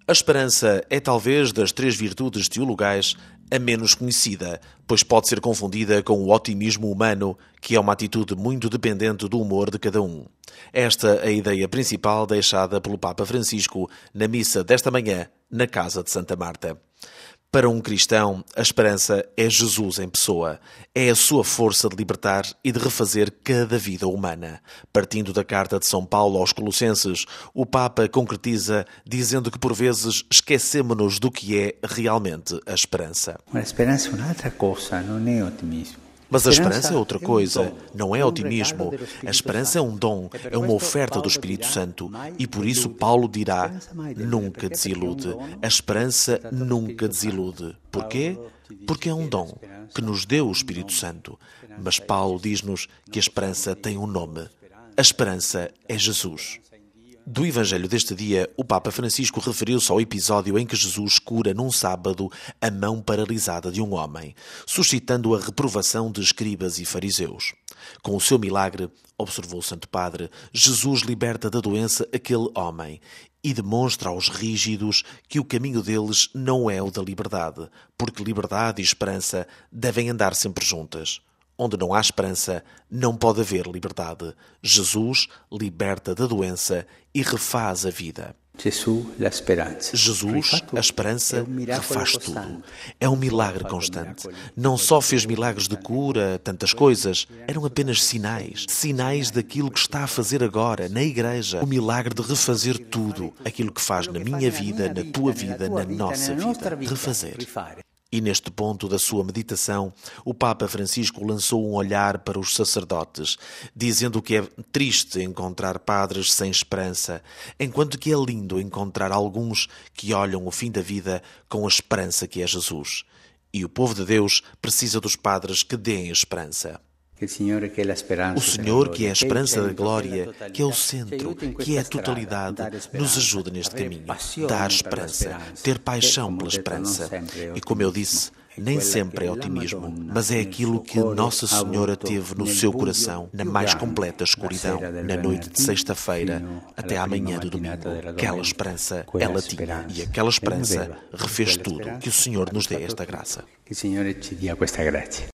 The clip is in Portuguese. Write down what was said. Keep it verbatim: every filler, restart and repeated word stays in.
A esperança é talvez das três virtudes teologais a menos conhecida, pois pode ser confundida com o otimismo humano, que é uma atitude muito dependente do humor de cada um. Esta é a ideia principal deixada pelo Papa Francisco na missa desta manhã, na Casa de Santa Marta. Para um cristão, a esperança é Jesus em pessoa. É a sua força de libertar e de refazer cada vida humana. Partindo da carta de São Paulo aos Colossenses, o Papa concretiza dizendo que por vezes esquecemos-nos do que é realmente a esperança. A esperança é outra coisa, não é otimismo. Mas a esperança é outra coisa, não é otimismo. A esperança é um dom, é uma oferta do Espírito Santo. E por isso Paulo dirá, nunca desilude. A esperança nunca desilude. Porquê? Porque é um dom que nos deu o Espírito Santo. Mas Paulo diz-nos que a esperança tem um nome. A esperança é Jesus. Do Evangelho deste dia, o Papa Francisco referiu-se ao episódio em que Jesus cura num sábado a mão paralisada de um homem, suscitando a reprovação de escribas e fariseus. Com o seu milagre, observou o Santo Padre, Jesus liberta da doença aquele homem e demonstra aos rígidos que o caminho deles não é o da liberdade, porque liberdade e esperança devem andar sempre juntas. Onde não há esperança, não pode haver liberdade. Jesus liberta da doença e refaz a vida. Jesus, a esperança. Jesus, a esperança, refaz tudo. É um milagre constante. Não só fez milagres de cura, tantas coisas, eram apenas sinais. Sinais daquilo que está a fazer agora, na Igreja. O milagre de refazer tudo. Aquilo que faz na minha vida, na tua vida, na nossa vida. Refazer. E neste ponto da sua meditação, o Papa Francisco lançou um olhar para os sacerdotes, dizendo que é triste encontrar padres sem esperança, enquanto que é lindo encontrar alguns que olham o fim da vida com a esperança que é Jesus. E o povo de Deus precisa dos padres que deem esperança. O Senhor, que é a esperança da glória, que é o centro, que é a totalidade, nos ajuda neste caminho. Dar esperança, ter paixão pela esperança. E como eu disse, nem sempre é otimismo, mas é aquilo que Nossa Senhora teve no seu coração, na mais completa escuridão, na noite de sexta-feira até à manhã do domingo. Aquela esperança ela tinha, e aquela esperança refez tudo. Que o Senhor nos dê esta graça. Que o Senhor te dê esta graça.